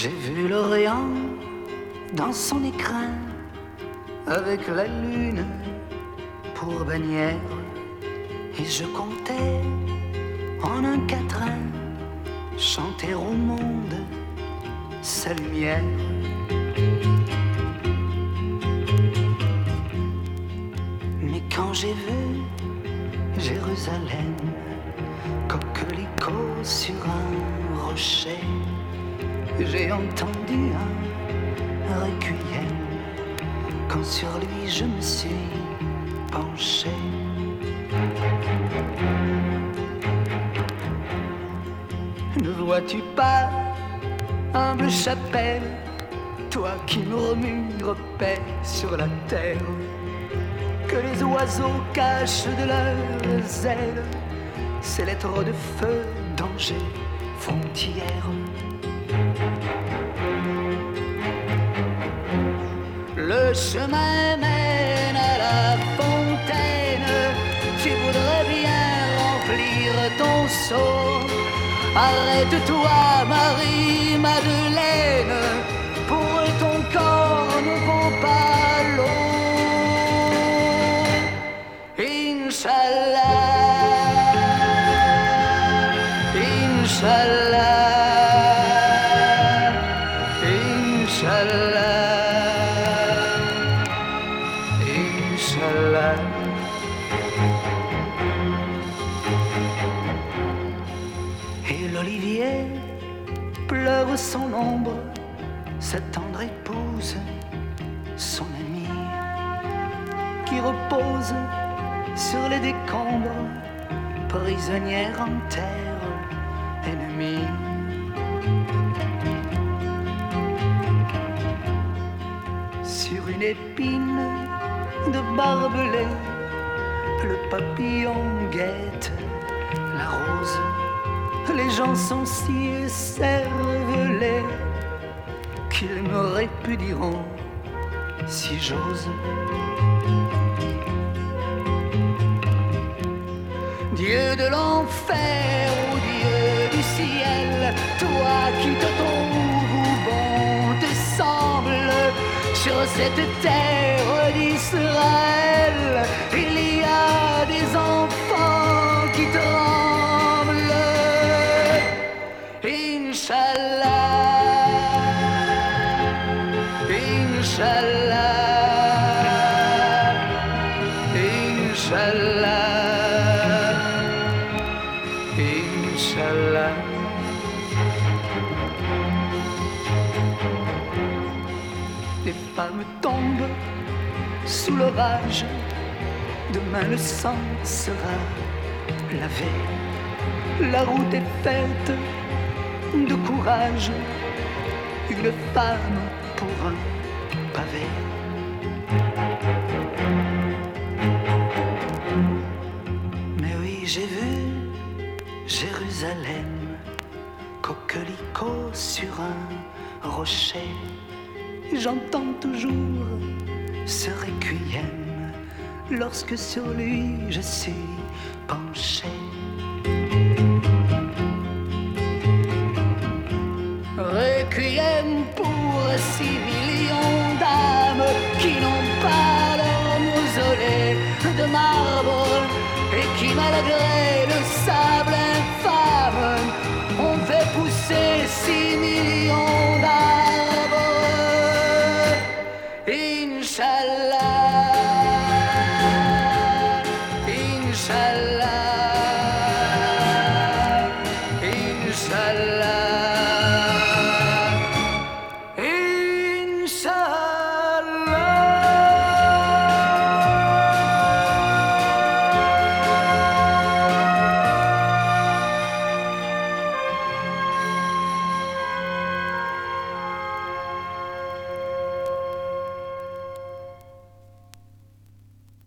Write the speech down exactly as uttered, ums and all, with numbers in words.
J'ai vu l'Orient dans son écrin, avec la lune pour bannière, et je comptais en un quatrain chanter au monde sa lumière. Mais quand j'ai vu Jérusalem, coquelicot sur un rocher, j'ai entendu un requiem, quand sur lui je me suis penché. Ne vois-tu pas, humble chapelle, toi qui murmures paix sur la terre, que les oiseaux cachent de leurs ailes ces lettres de feu, danger, frontière. Le chemin mène à la fontaine, tu voudrais bien remplir ton seau. Arrête-toi, Marie-Madeleine, pour ton corps ne vaut pas l'eau. Inch'Allah, Inch'Allah, Inch'Allah, Inch'Allah. Et l'olivier pleure son ombre, sa tendre épouse, son amie, qui repose sur les décombres, prisonnière en terre ennemie. Sur une épine de barbelé, le papillon guette la rose. Les gens sont si cervelés qu'ils me répudieront si j'ose. Dieu de l'enfer ou Dieu du ciel, toi qui te trouves bon te semble, sur cette terre d'Israël, il y a des enfants qui tremblent. Inch'Allah, Inch'Allah, Inch'Allah, Inch'Allah. Les femmes tombent sous l'orage, demain le sang sera lavé. La route est faite de courage, une femme pour un pavé. Mais oui, j'ai vu Jérusalem, coquelicot sur un rocher. J'entends toujours ce requiem lorsque sur lui je suis penché. Requiem pour six millions d'âmes qui n'ont pas leur mausolée de marbre et qui malgré